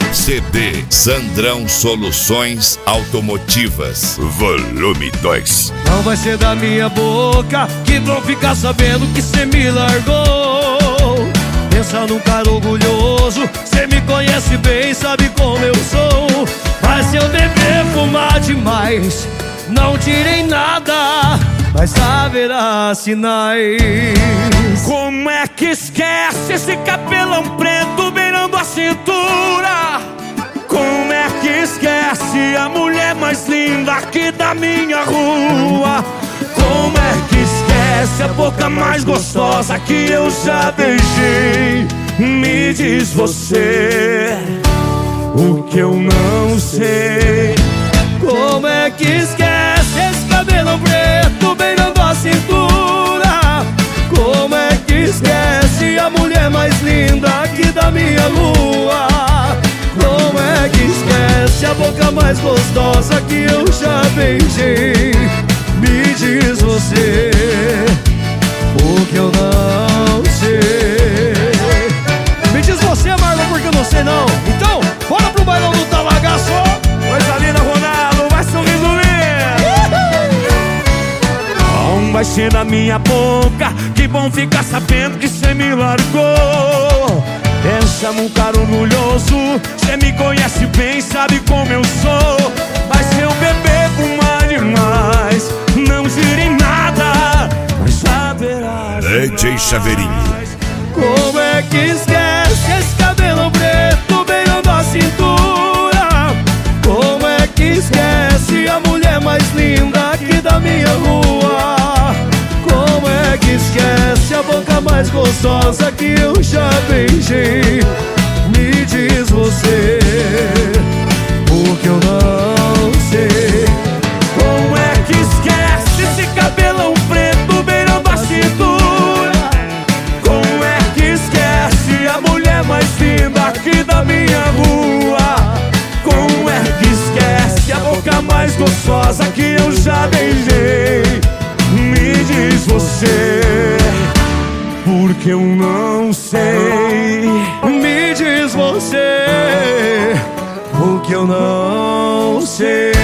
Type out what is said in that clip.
CD Sandrão Soluções Automotivas, volume 2. Não vai ser da minha boca que vão ficar sabendo que cê me largou. Pensa num cara orgulhoso, cê me conhece bem, sabe como eu sou. Mas se eu beber, fumar demais, não tirei nada, mas haverá sinais. Como é que esquece esse cabelão preto beirando a cintura? Como é que esquece a mulher mais linda aqui da minha rua? Como é que esquece a boca mais gostosa que eu já beijei? Me diz você o que eu não sei. Como é que esquece esse cabelão preto beirando a cintura? Como é que esquece a mulher mais linda aqui da minha rua? Como é que esquece a boca mais gostosa que eu já beijei? Me diz você o que eu não sei. Me diz você, Marlon, porque eu não sei não. Então, bora pro bailão do Talagaço. Coisa linda, Ronaldo, vai sorrindo lindo. Não vai ser da minha boca que vão ficar sabendo que cê me largou. Pensa num cara orgulhoso, cê me conhece bem, sabe como eu sou. Mas se eu beber, fumar demais, não direi nada, mas haverá DJ Chaveirinho. Como é que esquece esse cabelo preto beirando a cintura? Como é que esquece a mulher mais linda aqui da minha rua? Como é que esquece a boca mais gostosa que eu já beijei? Me diz você o que eu não sei. Como é que esquece esse cabelão preto beirando a cintura? Como é que esquece a mulher mais linda aqui da minha rua? Como é que esquece a boca mais gostosa que eu já beijei? Me diz você, porque eu não sei. Me diz você o que eu não sei.